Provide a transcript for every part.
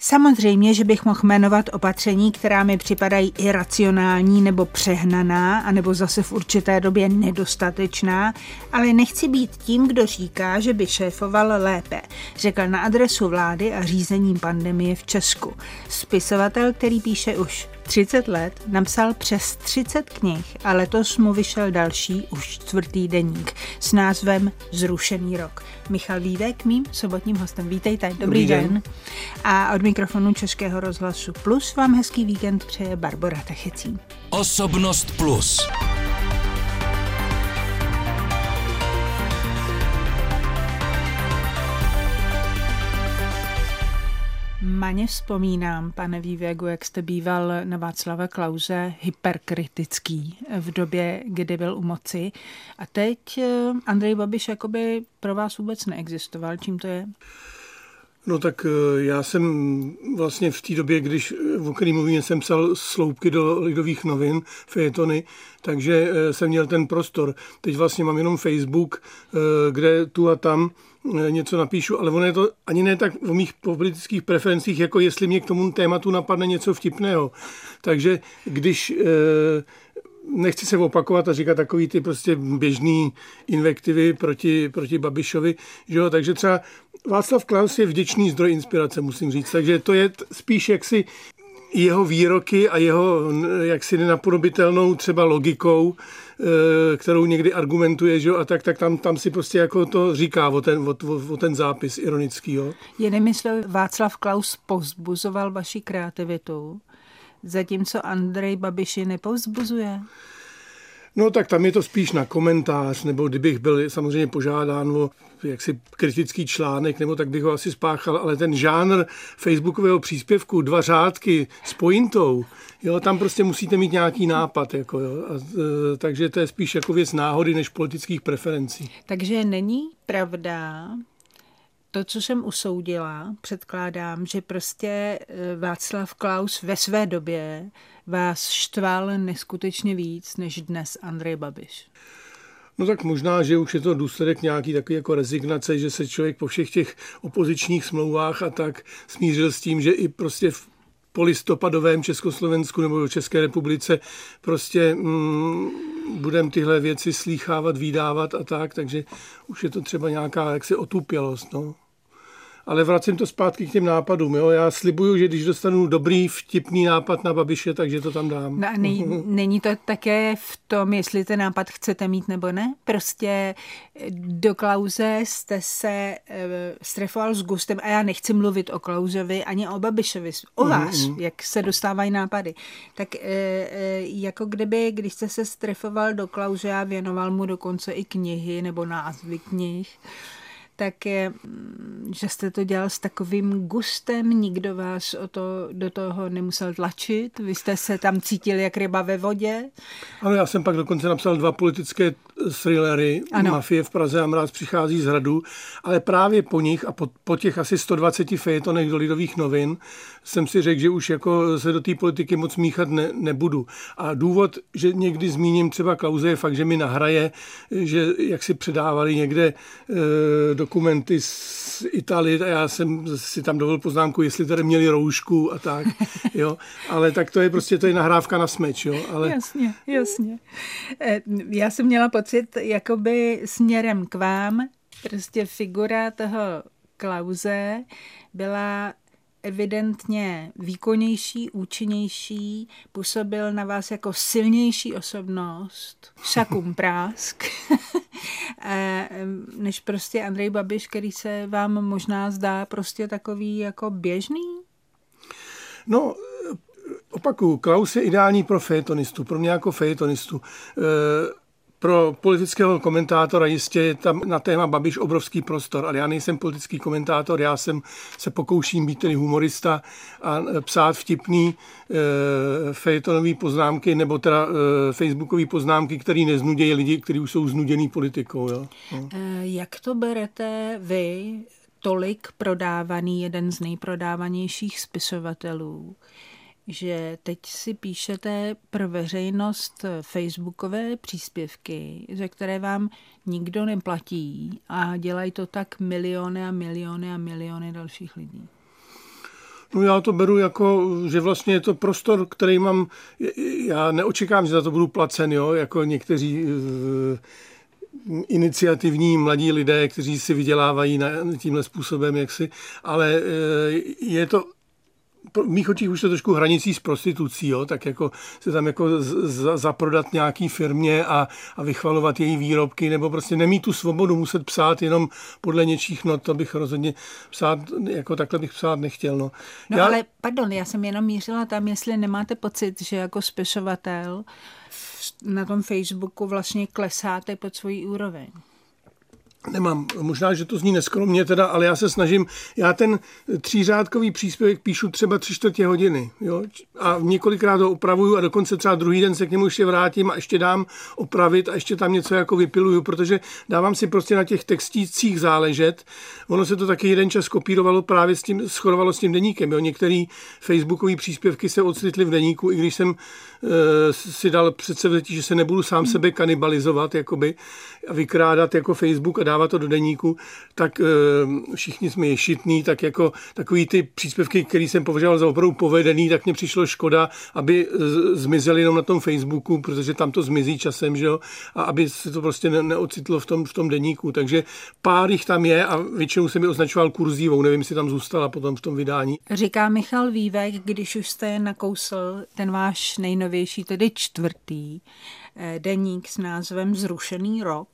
Samozřejmě, že bych mohl jmenovat opatření, která mi připadají iracionální nebo přehnaná, anebo zase v určité době nedostatečná, ale nechci být tím, kdo říká, že by šéfoval lépe, řekl na adresu vlády a řízení pandemie v Česku. Spisovatel, který píše už 30 let, napsal přes 30 knih a letos mu vyšel další, už 4. deník s názvem Zrušený rok. Michal Vívek, mým sobotním hostem. Vítejte, dobrý den. A od mikrofonu Českého rozhlasu Plus vám hezký víkend přeje Barbora Techecí. Osobnost Plus. Maně vzpomínám, pane Vývěgu, jak jste býval na Václava Klause hyperkritický v době, kdy byl u moci. A teď Andrej Babiš jakoby pro vás vůbec neexistoval. Čím to je? No tak já jsem vlastně v té době, když o který mluvím, jsem psal sloupky do Lidových novin, fejetony, takže jsem měl ten prostor. Teď vlastně mám jenom Facebook, kde tu a tam něco napíšu, ale ono je to ani ne tak o mých politických preferencích, jako jestli mě k tomu tématu napadne něco vtipného. Takže když nechci se opakovat a říkat takový ty prostě běžný invektivy proti Babišovi, že jo, takže třeba Václav Klaus je vděčný zdroj inspirace, musím říct, takže to je spíš jaksi jeho výroky a jeho jaksi nenapodobitelnou třeba logikou, kterou někdy argumentuje, že jo, a tak tam si prostě jako to říká o ten zápis ironický, jo. Jinými slovy, Václav Klaus povzbuzoval vaši kreativitu, zatímco Andrej Babiš ji nepovzbuzuje? No tak tam je to spíš na komentář, nebo kdybych byl samozřejmě požádán o jaksi kritický článek, nebo tak bych ho asi spáchal, ale ten žánr facebookového příspěvku, 2 řádky s pointou, jo, tam prostě musíte mít nějaký nápad, jako jo, takže to je spíš jako věc náhody než politických preferencí. Takže není pravda to, co jsem usoudila, předkládám, že prostě Václav Klaus ve své době vás štval neskutečně víc než dnes Andrej Babiš. No tak možná, že už je to důsledek nějaký takový jako rezignace, že se člověk po všech těch opozičních smlouvách a tak smířil s tím, že i prostě v polistopadovém Československu nebo České republice prostě budeme tyhle věci slýchávat, vídávat a tak, takže už je to třeba nějaká jaksi otupělost, no. Ale vracím to zpátky k těm nápadům. Jo? Já slibuju, že když dostanu dobrý, vtipný nápad na Babiše, takže to tam dám. No a není to také v tom, jestli ten nápad chcete mít nebo ne? Prostě do Klause jste se strefoval s gustem a já nechci mluvit o Klausovi ani o Babišovi, o vás, jak se dostávají nápady. Tak jako když jste se strefoval do Klause a věnoval mu dokonce i knihy nebo názvy knih, tak je, že jste to dělal s takovým gustem, nikdo vás do toho nemusel tlačit, vy jste se tam cítil jak ryba ve vodě. Ano, já jsem pak dokonce napsal 2 politické thrillery, ano. Mafie v Praze a Mráz přichází z hradu, ale právě po nich a po těch asi 120 fejetonech do Lidových novin jsem si řekl, že už jako se do té politiky moc míchat nebudu. A důvod, že někdy zmíním třeba Klause, je fakt, že mi nahraje, že jak si předávali někde dokumenty z Itálie a já jsem si tam dovolil poznámku, jestli tady měli roušku a tak, jo. Ale tak to je prostě, to je nahrávka na smeč, jo. Ale... Jasně. Já jsem měla pocit, jakoby směrem k vám, prostě figura toho Klause byla evidentně výkonnější, účinnější, působil na vás jako silnější osobnost, šakum prásk, než prostě Andrej Babiš, který se vám možná zdá prostě takový jako běžný? No, opakuju, Klaus je ideální pro fejetonistu, pro mě jako fejetonistu. Pro politického komentátora jistě je tam na téma Babiš obrovský prostor, ale já nejsem politický komentátor, já se pokouším být tedy humorista a psát vtipný fejetonový poznámky nebo teda facebookové poznámky, které neznudějí lidi, kteří už jsou znuděný politikou. Jo? No. Jak to berete vy, tolik prodávaný, jeden z nejprodávanějších spisovatelů, že teď si píšete pro veřejnost facebookové příspěvky, za které vám nikdo neplatí a dělají to tak miliony a miliony a miliony dalších lidí? No já to beru jako, že vlastně je to prostor, který mám, já neočekám, že za to budu placen, jo, jako někteří iniciativní mladí lidé, kteří si vydělávají tímhle způsobem, jaksi, ale je to v mých očích už to trošku hranicí s prostitucí, jo? Tak jako se tam jako zaprodat nějaký firmě a vychvalovat její výrobky, nebo prostě nemít tu svobodu muset psát jenom podle něčích not, to bych rozhodně psát, jako takhle bych psát nechtěl. No ale pardon, já jsem jenom mířila tam, jestli nemáte pocit, že jako spisovatel na tom Facebooku vlastně klesáte pod svoji úroveň. Nemám. Možná, že to zní neskromně teda, ale já se snažím, já ten 3řádkový příspěvek píšu třeba 3/4 hodiny, jo? A několikrát ho opravuju a dokonce třeba druhý den se k němu ještě vrátím a ještě dám opravit a ještě tam něco jako vypiluju, protože dávám si prostě na těch textících záležet. Ono se to taky jeden čas kopírovalo právě s tím, shodovalo s tím deníkem, jo? Některé facebookové příspěvky se ocitly v deníku, i když jsem si dal předsevzetí, že se nebudu sám sebe kanibalizovat jakoby, a vykrádat jako Facebook a dávat to do deníku, tak všichni jsme ješitní, tak jako takový ty příspěvky, které jsem považoval za opravdu povedený, tak mně přišlo škoda, aby zmizely jenom na tom Facebooku, protože tam to zmizí časem, že jo, a aby se to prostě neocitlo v tom deníku. Takže pár jich tam je a většinou jsem je označoval kurzívou, nevím, jestli tam zůstala potom v tom vydání. Říká Michal Vívek, když už jste nakousl ten váš nejnovější, tedy 4. deník s názvem Zrušený rok,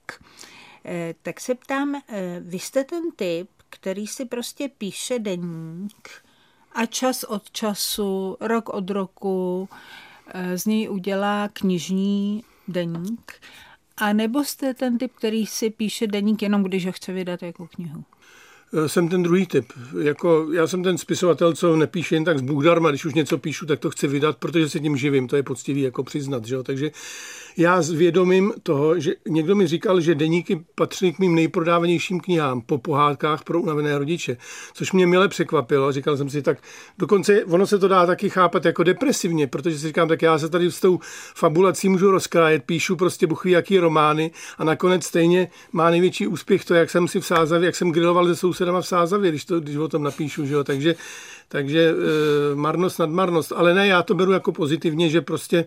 tak se ptám, vy jste ten typ, který si prostě píše deník a čas od času, rok od roku z něj udělá knižní deník, a nebo jste ten typ, který si píše deník jenom když ho chce vydat jako knihu? Jsem ten druhý typ. Jako, já jsem ten spisovatel, co nepíše jen tak z Bůh darma, když už něco píšu, tak to chci vydat, protože se tím živím, to je poctivý jako přiznat. Že jo? Takže já s vědomím toho, že někdo mi říkal, že deníky patří k mým nejprodávanějším knihám po pohádkách pro unavené rodiče, což mě mile překvapilo. Říkal jsem si, tak dokonce ono se to dá taky chápat jako depresivně, protože si říkám, tak já se tady s tou fabulací můžu rozkrájet, píšu prostě buchví jaký romány a nakonec stejně má největší úspěch to, jak jsem si v Sázavě, jak jsem griloval se sousedama v Sázavě, když o tom napíšu, že jo, takže marnost nad marnost, ale ne, já to beru jako pozitivně, že prostě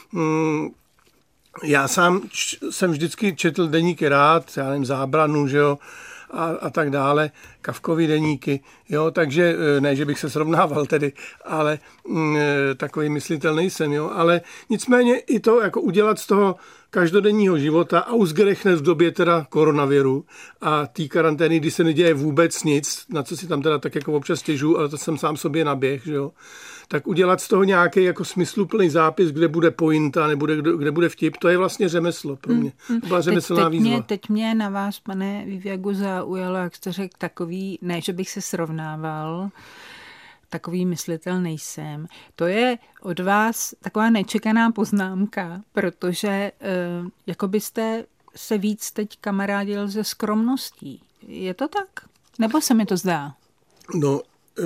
já sám jsem vždycky četl deníky rád, já nevím, Zábranu, že jo, a tak dále, Kafkovy deníky, jo, takže ne, že bych se srovnával tedy, ale takový myslitel nejsem, jo, ale nicméně i to jako udělat z toho každodenního života ausgerechnet v době teda koronaviru a té karantény, kdy se neděje vůbec nic, na co si tam teda tak jako občas stěžu, ale to jsem sám sobě naběh, že jo, tak udělat z toho nějaký jako smysluplný zápis, kde bude pointa, nebo kde bude vtip, to je vlastně řemeslo pro mě. To byla řemeslná výzva. Teď mě na vás, pane Vívegu, zaujalo, jak jste řekl, takový, ne, že bych se srovnával, takový myslitel nejsem. To je od vás taková nečekaná poznámka, protože jako byste se víc teď kamarádil se skromností. Je to tak? Nebo se mi to zdá? No,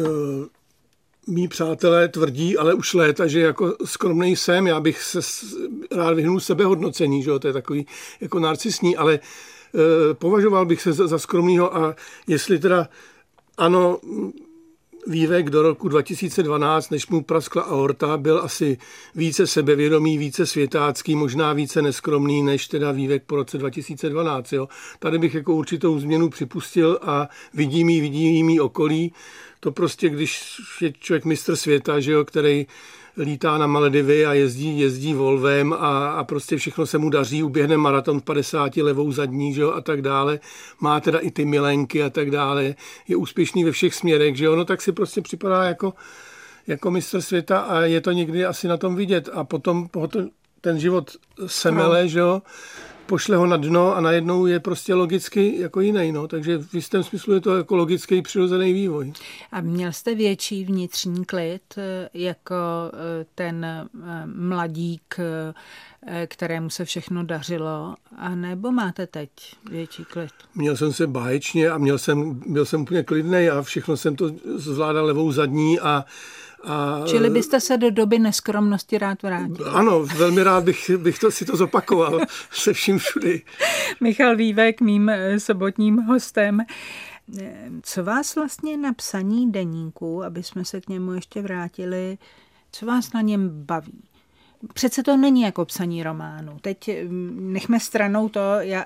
mí přátelé tvrdí, ale už léta, že jako skromnej jsem, já bych se rád vyhnul sebehodnocení, že jo, to je takový jako narcisní, ale považoval bych se za skromného a jestli teda ano, Vívek do roku 2012, než mu praskla aorta, byl asi více sebevědomý, více světácký, možná více neskromný, než teda Vívek po roce 2012. Jo. Tady bych jako určitou změnu připustil a vidím jí okolí. To prostě, když je člověk mistr světa, že jo, který lítá na Maledivy a jezdí Volvem a prostě všechno se mu daří, uběhne maraton v 50 levou zadní, že jo, a tak dále. Má teda i ty milenky a tak dále. Je úspěšný ve všech směrech, že jo, no tak si prostě připadá jako mistr světa a je to někdy asi na tom vidět. A potom ten život semele, že jo, pošle ho na dno a najednou je prostě logicky jako jiný. No. Takže v jistém smyslu je to jako logický přirozený vývoj. A měl jste větší vnitřní klid jako ten mladík, kterému se všechno dařilo, a nebo máte teď větší klid? Měl jsem se báječně a byl jsem úplně klidnej a všechno jsem to zvládal levou zadní Čili byste se do doby neskromnosti rád vrátil? Ano, velmi rád bych si to zopakoval se vším všudy. Michal Vívek, mým sobotním hostem. Co vás vlastně na psaní deníku, aby jsme se k němu ještě vrátili, co vás na něm baví? Přece to není jako psaní románu. Teď nechme stranou to,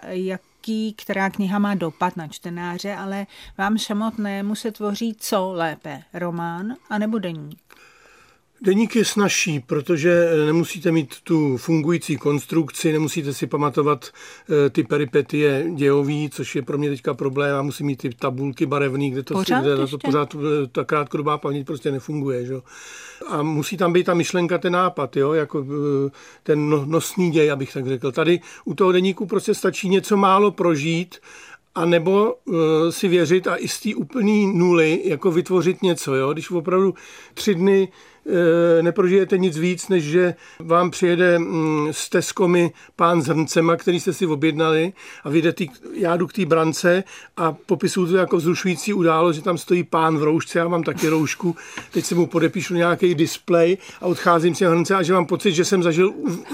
která kniha má dopad na čtenáře, ale vám samotnému se tvoří co lépe? Román anebo deník? Deník je snazší, protože nemusíte mít tu fungující konstrukci, nemusíte si pamatovat ty peripetie dějový, což je pro mě teďka problém. A musím mít ty tabulky barevný, kde to pořád ta krátkodobá paměť prostě nefunguje. Že? A musí tam být ta myšlenka, ten nápad, jo? Jako ten nosný děj, abych tak řekl. Tady u toho deníku prostě stačí něco málo prožít, a nebo si věřit a i z té úplný nuly jako vytvořit něco. Jo? Když opravdu 3 dny neprožijete nic víc, než že vám přijede s Teskomi pán s hrncema, který jste si objednali a já jdu k té brance a popisuju to jako vzrušující událost, že tam stojí pán v roušce, já mám taky roušku, teď se mu podepíšu nějaký displej a odcházím z těch hrnce a že mám pocit, že jsem zažil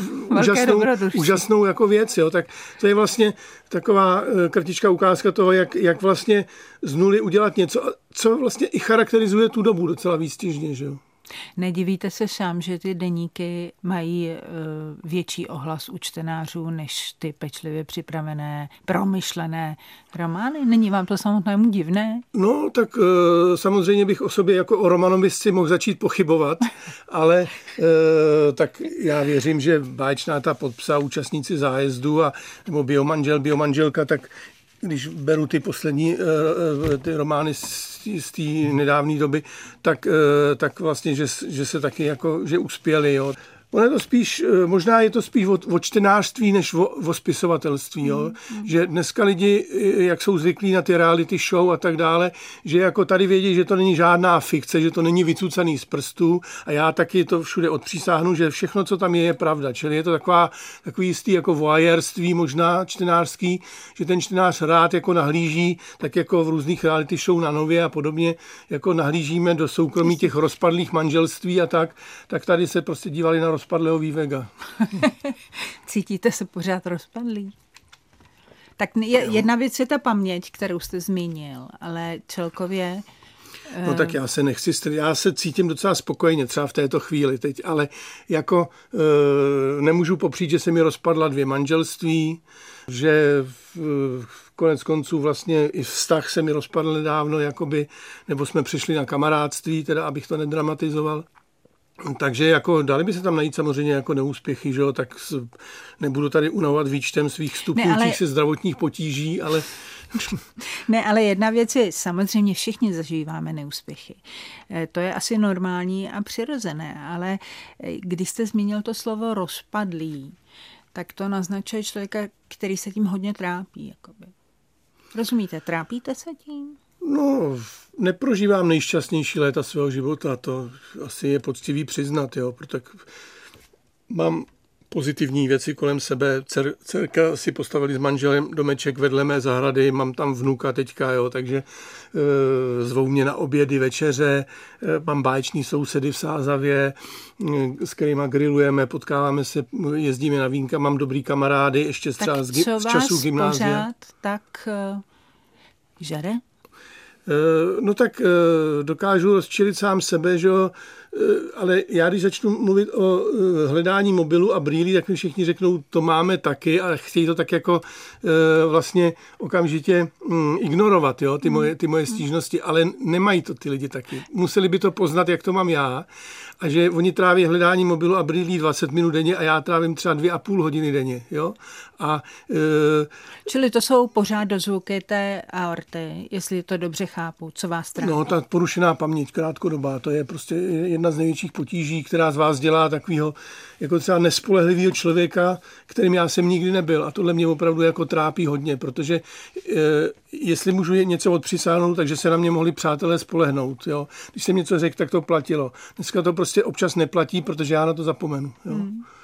úžasnou jako věc. Jo? Tak to je vlastně taková kratičká ukázka toho, jak vlastně z nuly udělat něco, co vlastně i charakterizuje tu dobu docela výstižně. Že jo? Nedivíte se sám, že ty deníky mají větší ohlas u čtenářů než ty pečlivě připravené, promyšlené romány? Není vám to samotnému divné? No, tak samozřejmě bych o sobě jako o romanovisci mohl začít pochybovat, ale tak já věřím, že báječná ta podpsa, účastníci zájezdu nebo biomanželka, tak když beru ty poslední ty romány z té nedávné doby, tak vlastně, že se taky jako, že uspěli. Jo. Ono je to spíš, možná je to spíš o čtenářství, než o spisovatelství. Jo. Že dneska lidi, jak jsou zvyklí na ty reality show a tak dále, že jako tady vědí, že to není žádná fikce, že to není vycucaný z prstů a já taky to všude odpřísáhnu, že všechno, co tam je pravda. Čili je to takový jistý jako voyeurství, možná čtenářský, že ten čtenář rád jako nahlíží, tak jako v různých reality show na Nově a podobně, jako nahlížíme do soukromí těch rozpadlých manželství a tak tady se prostě dívali na rozpadlého Vývega. Cítíte se pořád rozpadlý? Tak jedna věc je ta paměť, kterou jste zmínil, ale celkově... No tak já se cítím docela spokojeně třeba v této chvíli teď, ale jako nemůžu popřít, že se mi rozpadla 2 manželství, že konec konců vlastně i vztah se mi rozpadl nedávno, jakoby, nebo jsme přišli na kamarádství, teda abych to nedramatizoval. Takže jako dali by se tam najít samozřejmě jako neúspěchy, že jo, tak nebudu tady unavovat výčtem svých stupňujících se zdravotních potíží, ale... Ne, ale jedna věc je, samozřejmě všichni zažíváme neúspěchy. To je asi normální a přirozené, ale když jste zmínil to slovo rozpadlý, tak to naznačuje člověka, který se tím hodně trápí. Jakoby. Rozumíte, trápíte se tím? No, neprožívám nejšťastnější léta svého života, to asi je poctivý přiznat, jo, protože mám pozitivní věci kolem sebe. Dcerka si postavili s manželem domeček vedle mé zahrady, mám tam vnuka teďka, jo, takže zvou mě na obědy, večeře, mám báječný sousedy v Sázavě, s kterýma grillujeme, potkáváme se, jezdíme na vínka, mám dobrý kamarády, ještě třeba z času gymnázia. Tak co vás pořád tak žere? No tak dokážu rozčilit sám sebe, že jo, ale já když začnu mluvit o hledání mobilu a brýlí, tak mi všichni řeknou, to máme taky a chtějí to tak jako vlastně okamžitě ignorovat, jo, ty moje stížnosti, ale nemají to ty lidi taky. Museli by to poznat, jak to mám já a že oni tráví hledání mobilu a brýlí 20 minut denně a já trávím třeba 2,5 hodiny denně, jo. Čili to jsou pořád dozvuky té aorty, jestli to dobře chápu, co vás trápí. No, ta porušená paměť krátkodobá, to je prostě jedna z největších potíží, která z vás dělá takového jako třeba nespolehlivého člověka, kterým já jsem nikdy nebyl. A tohle mě opravdu jako trápí hodně, protože jestli můžu něco odpřisáhnout, takže se na mě mohli přátelé spolehnout. Jo. Když jsem něco řekl, tak to platilo. Dneska to prostě občas neplatí, protože já na to zapomenu. Jo.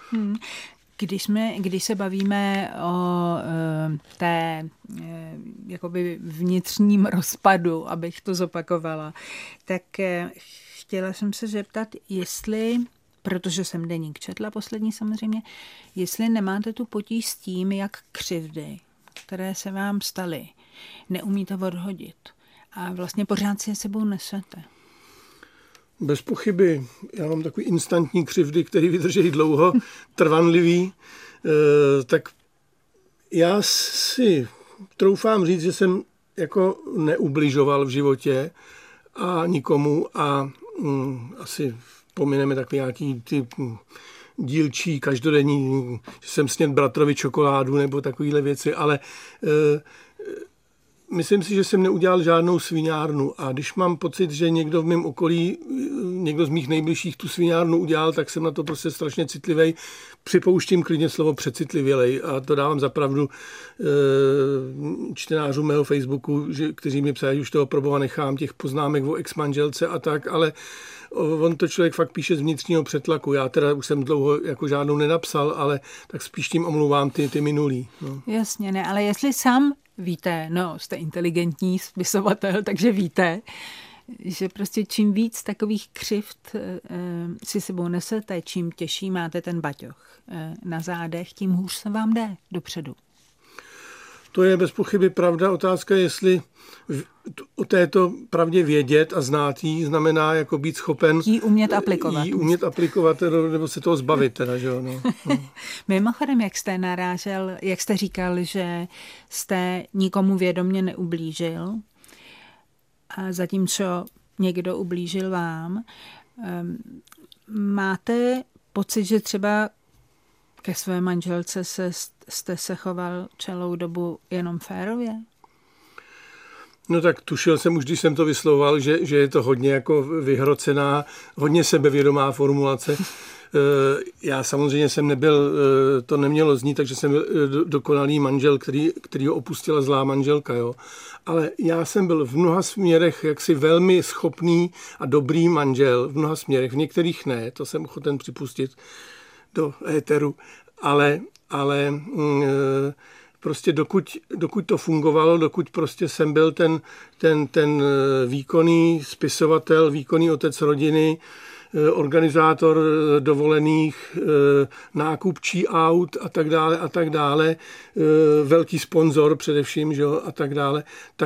Když se bavíme o té jakoby vnitřním rozpadu, abych to zopakovala, tak chtěla jsem se zeptat, jestli, protože jsem deník četla poslední samozřejmě, jestli nemáte tu potíž s tím, jak křivdy, které se vám staly, neumíte odhodit. A vlastně pořád si je sebou nesete. Bez pochyby. Já mám takový instantní křivdy, který vydrží dlouho, trvanlivý. Tak já si troufám říct, že jsem jako neubližoval v životě a nikomu a asi pomineme takový nějaký ty dílčí, každodenní, že jsem snědl bratrovi čokoládu nebo takovéhle věci, ale myslím si, že jsem neudělal žádnou sviňárnu a když mám pocit, že někdo v mém okolí, někdo z mých nejbližších tu sviňárnu udělal, tak jsem na to prostě strašně citlivý. Připouštím klidně slovo přecitlivělej a to dávám za pravdu čtenářům mého Facebooku, kteří mi psají, už toho proboha nechám, těch poznámek o ex-manželce a tak, ale on to člověk fakt píše z vnitřního přetlaku. Já teda už jsem dlouho jako žádnou nenapsal, ale tak spíš tím omlouvám ty minulý. No. Jasně, ne, ale jestli sám víte, no, jste inteligentní spisovatel, takže víte, že prostě čím víc takových křivd si sebou nesete, čím těžší máte ten baťoch na zádech, tím hůř se vám jde dopředu. To je bez pochyby pravda. Otázka je, jestli o této pravdě vědět a znát jí znamená jako být schopen jí umět aplikovat. Nebo se toho zbavit. Teda, že jo, no. Mimochodem, jak jste říkal, že jste nikomu vědomě neublížil, a zatímco někdo ublížil vám, máte pocit, že třeba ke své manželce jste se choval celou dobu jenom férově? No tak tušil jsem už, když jsem to vyslovoval, že je to hodně jako vyhrocená, hodně sebevědomá formulace. Já samozřejmě jsem nebyl, to nemělo znít, takže jsem byl dokonalý manžel, který ho opustila zlá manželka, jo. Ale já jsem byl v mnoha směrech jaksi velmi schopný a dobrý manžel, v mnoha směrech, v některých ne, to jsem ochoten připustit do éteru, ale prostě dokud to fungovalo, dokud prostě jsem byl ten výkonný spisovatel, výkonný otec rodiny, organizátor dovolených, nákupčí aut a tak dále, velký sponzor především, že jo, a tak dále,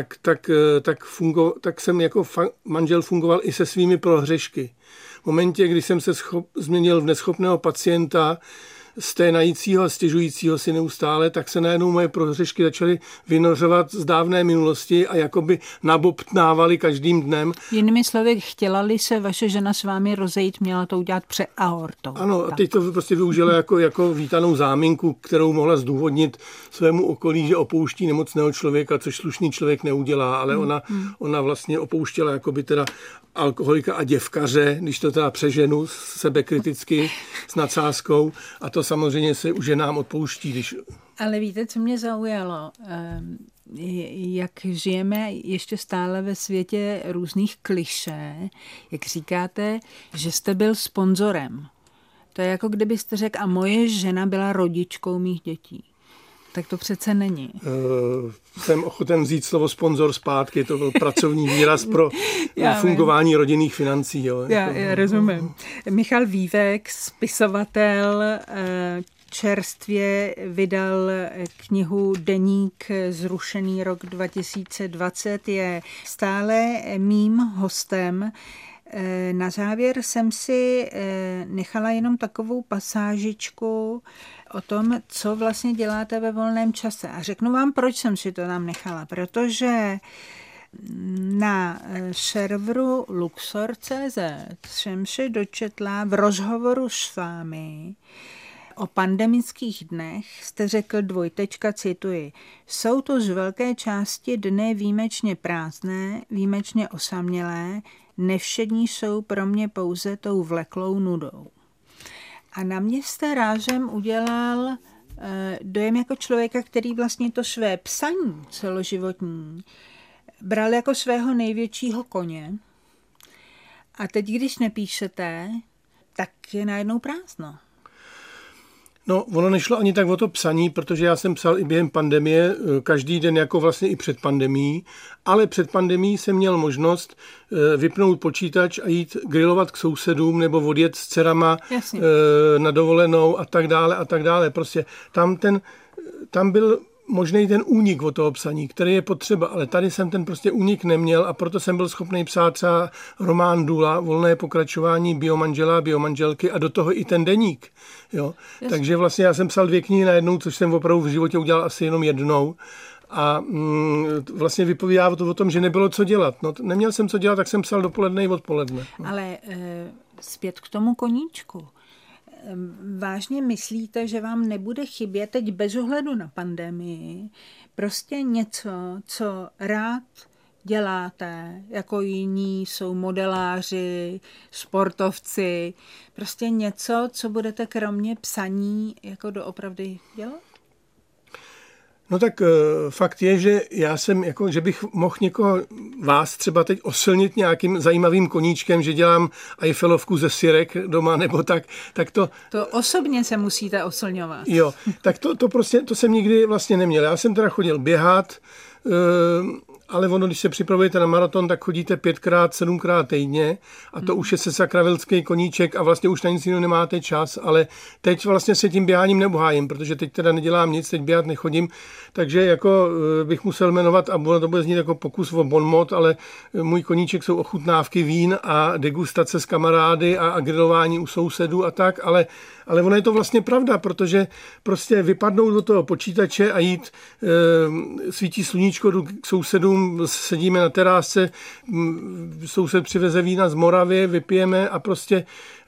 tak jsem jako manžel fungoval i se svými prohřešky. V momentě, kdy jsem se změnil v neschopného pacienta, sténajícího a stěžujícího si neustále, tak se najednou moje prohřešky začaly vynořovat z dávné minulosti a jakoby nabobtnávaly každým dnem. Jinými slovy, chtěla-li se vaše žena s vámi rozejít, měla to udělat před aortou. Ano, a teď to prostě využila jako vítanou záminku, kterou mohla zdůvodnit svému okolí, že opouští nemocného člověka, což slušný člověk neudělá, ale ona vlastně opouštěla jakoby teda alkoholika a děvkaře, když to teda přeženu sebekriticky s nadsázkou, a to samozřejmě se u ženám odpouští. Když... Ale víte, co mě zaujalo? Jak žijeme ještě stále ve světě různých klišé, jak říkáte, že jste byl sponzorem. To je jako kdybyste řekl, a moje žena byla rodičkou mých dětí. Tak to přece není. Jsem ochoten vzít slovo sponzor zpátky, to byl pracovní výraz pro fungování rodinných financí. Jo. Já rozumím. Michal Vívek, spisovatel, čerstvě vydal knihu Deník zrušený rok 2020, je stále mým hostem. Na závěr jsem si nechala jenom takovou pasážičku o tom, co vlastně děláte ve volném čase. A řeknu vám, proč jsem si to tam nechala. Protože na serveru Luxor.cz jsem si dočetla v rozhovoru s vámi o pandemických dnech, jste řekl cituji, jsou to z velké části dny výjimečně prázdné, výjimečně osamělé, nevšední jsou pro mě pouze tou vleklou nudou. A na mě jste rázem udělal dojem jako člověka, který vlastně to své psaní celoživotní bral jako svého největšího koně. A teď, když nepíšete, tak je najednou prázdno. No, ono nešlo ani tak o to psaní, protože já jsem psal i během pandemie, každý den jako vlastně i před pandemií, ale před pandemií jsem měl možnost vypnout počítač a jít grilovat k sousedům nebo odjet s dcerama na dovolenou a tak dále a tak dále. Prostě tam byl možný ten únik od toho psaní, který je potřeba, ale tady jsem ten prostě únik neměl a proto jsem byl schopný psát třeba román Dula, volné pokračování biomanžela, biomanželky a do toho i ten deník. Jo? Takže vlastně já jsem psal 2 knihy najednou, což jsem opravdu v životě udělal asi jenom jednou. A vlastně vypovídá to o tom, že nebylo co dělat. No, neměl jsem co dělat, tak jsem psal dopoledne i odpoledne. No. Ale zpět k tomu koníčku. Vážně myslíte, že vám nebude chybět teď bez ohledu na pandemii prostě něco, co rád děláte, jako jiní jsou modeláři, sportovci, prostě něco, co budete kromě psaní jako doopravdy dělat? No tak fakt je, že já jsem, jako, že bych mohl vás třeba teď osilnit nějakým zajímavým koníčkem, že dělám Eiffelovku ze sirek doma, nebo tak to... To osobně se musíte osilňovat. Jo, tak to prostě, to jsem nikdy vlastně neměl. Já jsem teda chodil běhat, ale ono, když se připravujete na maraton, tak chodíte 5x, 7x týdně a to už je se sakravilský koníček a vlastně už na nic jiného nemáte čas, ale teď vlastně se tím běháním neobhájím, protože teď teda nedělám nic, teď běhat nechodím, takže jako bych musel jmenovat a to bude znít jako pokus o bonmot, ale můj koníček jsou ochutnávky vín a degustace s kamarády a grilování u sousedů a tak, ale ono je to vlastně pravda, protože prostě vypadnout do toho počítače a jít, svítí sluníčko, jdu k sousedům, sedíme na terásce, soused přiveze vína z Moravy, vypijeme a prostě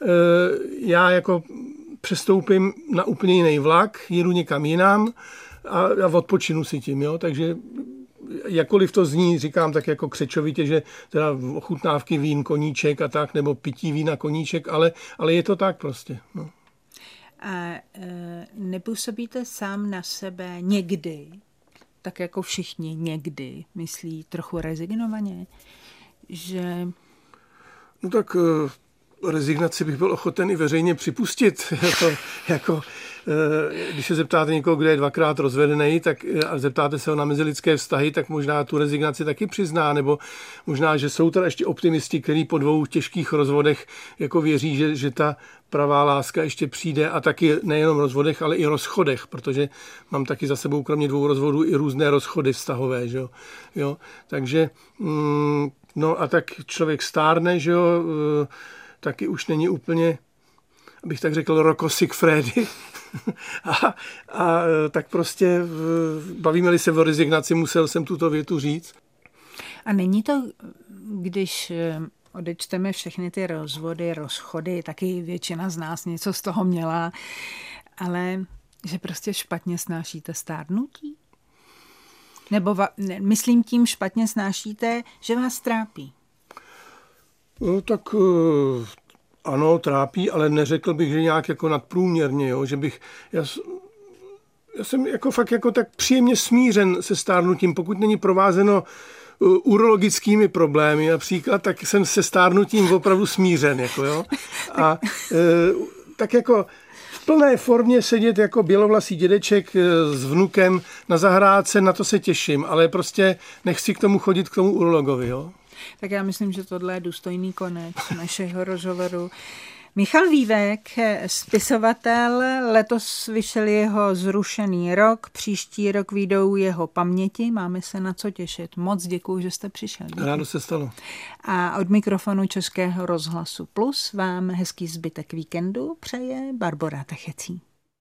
já jako přestoupím na úplně jiný vlak, jedu někam jinam a odpočinu si tím, jo, takže jakkoliv to zní, říkám tak jako křečovitě, že teda ochutnávky vín, koníček a tak, nebo pití vína, koníček, ale je to tak prostě, no. A nepůsobíte sám na sebe někdy, tak jako všichni někdy, myslí trochu rezignovaně, že... No tak rezignaci bych byl ochoten i veřejně připustit. Jako, když se zeptáte někoho, kdo je 2krát rozvedený, tak a zeptáte se ho na mezilidské vztahy, tak možná tu rezignaci taky přizná, nebo možná, že jsou teda ještě optimisti, kteří po 2 těžkých rozvodech jako věří, že ta pravá láska ještě přijde a taky nejenom rozvodech, ale i rozchodech, protože mám taky za sebou kromě 2 rozvodů i různé rozchody vztahové, že jo. Takže no a tak člověk stárne, že jo, taky už není úplně, abych tak řekl, Rocco Siffredi. a tak prostě bavíme-li se o rezignaci, musel jsem tuto větu říct. A není to, když odečteme všechny ty rozvody, rozchody, taky většina z nás něco z toho měla, ale že prostě špatně snášíte stárnutí? Nebo myslím tím špatně snášíte, že vás trápí? No, tak ano, trápí, ale neřekl bych, že nějak jako nadprůměrně, jo? Že bych... Já jsem jako fakt jako tak příjemně smířen se stárnutím, pokud není provázeno urologickými problémy například, tak jsem se stárnutím opravdu smířen. Jako, jo? A tak jako v plné formě sedět jako bělovlasý dědeček s vnukem na zahrádce, na to se těším, ale prostě nechci k tomu chodit k tomu urologovi. Jo? Tak já myslím, že tohle je důstojný konec našeho rozhovoru. Michal Vívek, spisovatel, letos vyšel jeho Zrušený rok, příští rok vyjdou jeho Paměti, máme se na co těšit. Moc děkuju, že jste přišel. Děkuji. Rádo se stalo. A od mikrofonu Českého rozhlasu Plus vám hezký zbytek víkendu přeje Barbora Techecí.